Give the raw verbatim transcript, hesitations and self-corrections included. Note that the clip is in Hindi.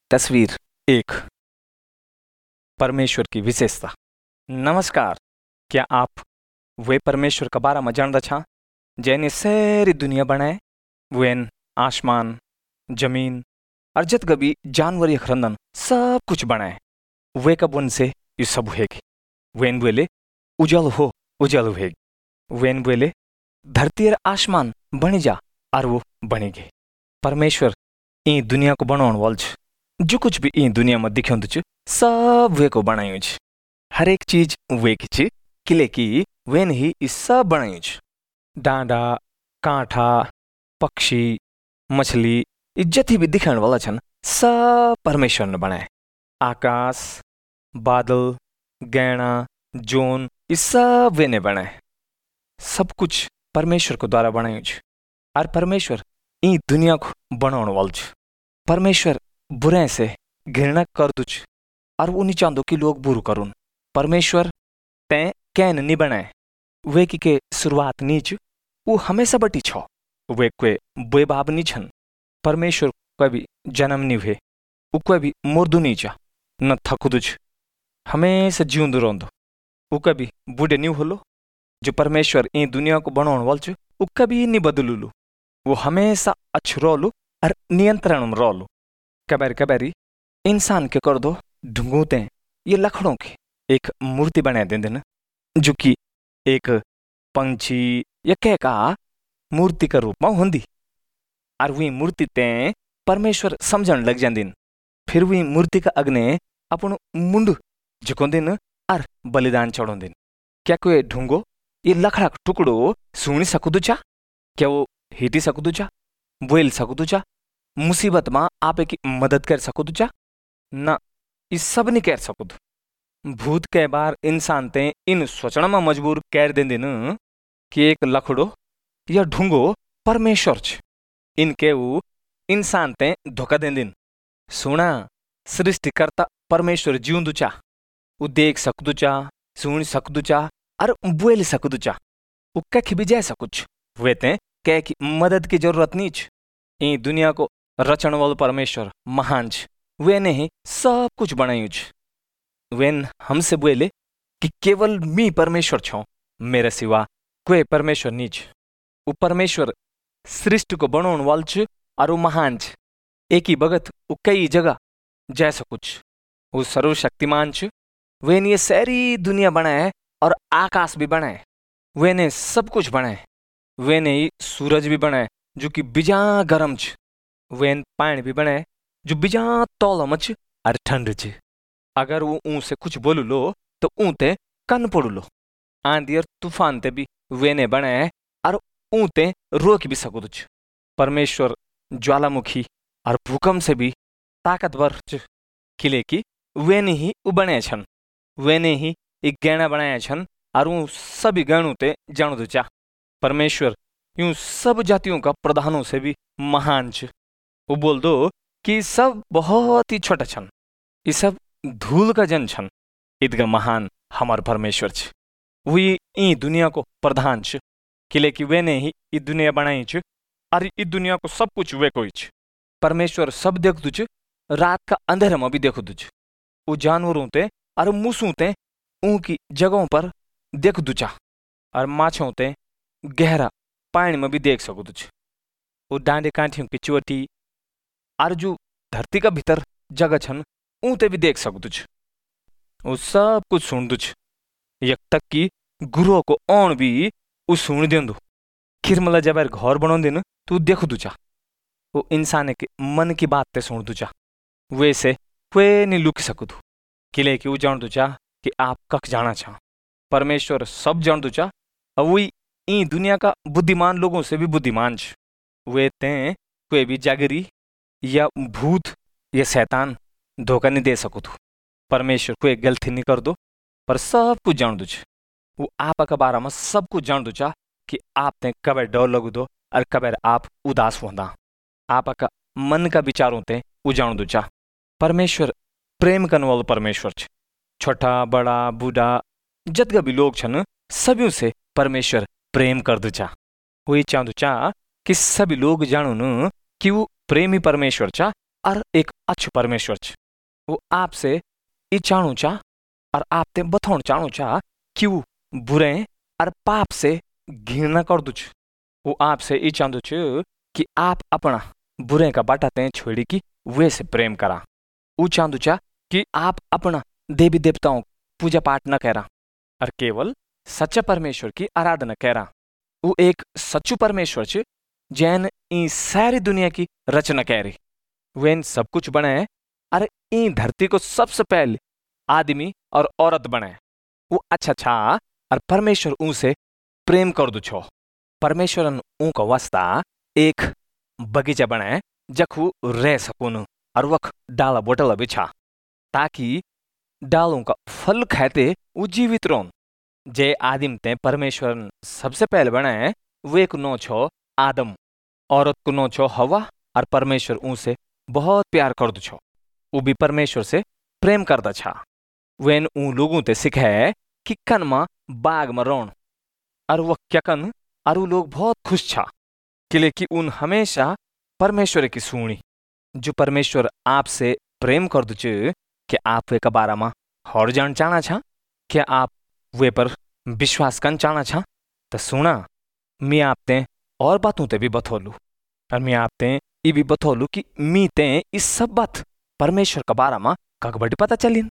तस्वीर एक। परमेश्वर की विशेषता। नमस्कार, क्या आप वे परमेश्वर का बारा में जानता छा जैने सारी दुनिया बनाए, वेन आसमान, जमीन और जत भी जानवर या खरंदन सब कुछ बनाए। वे का बुन से ये सब हुएगी। वेन बोले उजल हो उजल हुएगी। वेन बोले धरती और आसमान बनी जा और वो बनेगी। परमेश्वर ई दुनिया को बनाने वाल छ। जो कुछ भी ई दुनिया में दिखों छ सब वे को बनायु छ। हर एक चीज वे की छ किले की वेन ही इस सब बनायु छ। डांडा, कांठा, पक्षी, मछली इज्जत भी दिखने वाला छन सब परमेश्वर ने बनाए। आकाश, बादल, गैना, जोन इस सब वे ने बनाए। सब कुछ परमेश्वर को द्वारा बनायु छ। और परमेश्वर ई दुनिया को बनाने वाल छ। परमेश्वर बुरे से घृणा कर दु छ और वो नहीं चाहतो कि लोग बुरु करुन। परमेश्वर ते कैन नहीं बनाए। वे की के शुरुआत नीच वो हमेशा बटी छो। वे कोई बे बाब नहीं छन। परमेश्वर कभी जन्म नहीं हुए, वो कभी मुर्दू नहीं चा न थकुदु छ, हमेशा जीवंदु रोंदो। वो कभी बूढ़े नहीं होलो। जो परमेश्वर ई दुनिया को बनाने वाल छ वो कभी नहीं बदलुलु। वो हमेशा अच्छ रोलु और नियंत्रण में रोलु। कबर कबरी इंसान के कर दो ढूंढते ये लखड़ों की एक मूर्ति बना दे देना जो कि एक पंछी या कह का मूर्ति का रूप में होंदी। और वही मूर्ति ते परमेश्वर समझण लग जांदिन। फिर वही मूर्ति का अग्ने अपन मुंड झुकोंदिन और बलिदान चढ़ोंदिन। क्या कोई ढूंगो ये लखड़ा टुकड़ो सुनी सकदु चा? क्या वो हिटी सकदु चा? बोल सकदु चा? मुसीबत में आप की मदद कर सकदु चा? ना, इस सब नहीं कर सकदु। भूत के बार इंसान ते इन सोचना में मजबूर कर देंदिन कि एक लखड़ो या ढूंगो परमेश्वर छ। इनके वो इंसान ते धोखा देंदिन। सुना, सृष्टिकर्ता परमेश्वर जीवंदु चा। वो देख सकदु चा, सुन सकदु चा और बोल सकदु चा। वो कख भी जा सकुछ। वे ते कह की मदद की जरूरत नहीं छ। ई दुनिया को रचन वाल परमेश्वर महान छ। वे ने ही सब कुछ बनायु छ। वेन हमसे बोले कि केवल मी परमेश्वर छो, मेरे सिवा कोई परमेश्वर नहीं छ। वो परमेश्वर सृष्टि को बनाने वाल छ और वो महान छ। एक ही भगत वो कई जगह जैसा कुछ वो सर्वशक्तिमान छ। वे ने ये सारी दुनिया बनाए और आकाश भी बनाए। वे ने सब कुछ बनाए। वे ने ही सूरज भी बनाए जो कि बिजा गरम छ। वेन पानी भी बनाए जो बिजा तौलम छ और ठंड छ। अगर वो ऊं से कुछ बोलू लो तो ऊं ते कन पड़ू लो। आंधी और तूफान ते भी वे ने बनाए और ऊं ते रोक भी सकदु छ। परमेश्वर ज्वालामुखी और भूकंप से भी ताकतवर छ। किले की वे ने ही उ बनाए छन। वे ने ही एक गहना बनाया छन और ऊं सभी गहणों ते जाणदु चा। परमेश्वर यूं सब जातियों का प्रधानों से भी महान छ। वो बोल दो कि सब बहुत ही छोटा छन, ये सब धूल का जन छन। इतगा महान हमार परमेश्वर छ। वही ई दुनिया को प्रधान छ। किले की वे ने ही ई दुनिया बनाई छ और ई दुनिया को सब कुछ वे कोई छ। परमेश्वर सब देखदु छ, रात का अंधेरे में भी देखदु छ। वो जानवरों ते और मूसों ते ऊं की जगहों पर देखदु चा और माछों ते गहरा पानी में भी देख सकदु छ। वो डांडे कांठियों की चोटी और जो धरती का भीतर जगह छन ऊं ते भी देख सकदु छ। वो सब कुछ सुनदु छ। यक तक कि गुरुओं को ओण भी वो सुन देंदु। खिरमला जब घर बनाउंदिन तो देखदु चा। वो इंसान के मन की बात ते सुनदु चा। वैसे कोई नहीं लुक सकदु। किले की वो जानदु चा कि आप कख जाना चाह। परमेश्वर सब जानदु चा और वही ई दुनिया का बुद्धिमान लोगों से भी बुद्धिमान छ। वे ते कोई भी जागरी या भूत या शैतान धोखा नहीं दे सकदु। परमेश्वर कोई गलती नहीं कर दो पर सब कुछ जानदु छ। वो आप का बारे में सब कुछ जानदु चा कि आप ते कब डर लगु दो और कब आप उदास होंदा। आप का मन का विचारों ते वो जानदु चा। परमेश्वर प्रेम करने वाला परमेश्वर छ। छोटा बड़ा बूढ़ा जतगा भी लोग छन सभी से परमेश्वर प्रेम करदु चा। वो ये चाहदु चा कि सभी लोग जानून कि वो प्रेमी परमेश्वर चा और एक अच्छु परमेश्वर छ। वो आपसे ई चाणु चा और आपते बथौण चाणु चा कि वो बुरे और पाप से घृणा करदु छ। वो आपसे ई चाहदु छ कि आप अपना बुरे का बाटा ते छोड़ी कि वे से प्रेम करा। वो चाहदु चा कि आप अपना देवी देवताओं पूजा पाठ न करा और केवल सच्चा परमेश्वर की आराधना करा। वो एक सच्चू परमेश्वर छ जैन ई सारी दुनिया की रचना करी। वेन सब कुछ बनाए और ई धरती को सबसे पहले आदमी और औरत बनाए। वो अच्छा छा और परमेश्वर ऊ से प्रेम कर दु छो। परमेश्वरन ऊ का वास्ता एक बगीचा बनाए जखू रह सकुन और वख डाला बोटला बिछा ताकि डालों का फल खाते वो जीवित रोन। जे आदिम ते परमेश्वर सबसे पहले बनाए वो एक नो छो आदम, औरत को नो छो हवा और परमेश्वर ऊ से बहुत प्यार कर दु छो। वो भी परमेश्वर से प्रेम करदा छा। वेन ऊ लोगों ते सिखाए कि कन मा बाग में रोन और वह क्या कन और वो लोग बहुत खुश छा किले कि उन हमेशा परमेश्वर की सुनी। जो परमेश्वर आपसे प्रेम कर दु छ कि आप वे का बारा में और जान चाहना छा, क्या आप वे पर विश्वास कन चाहना छा तो सुना मैं आपते और बातों ते भी बतौलू और मैं आपते ये भी बतौलू कि मी ते इस सब बात परमेश्वर का बारा में कग बड़ी पता चलिन।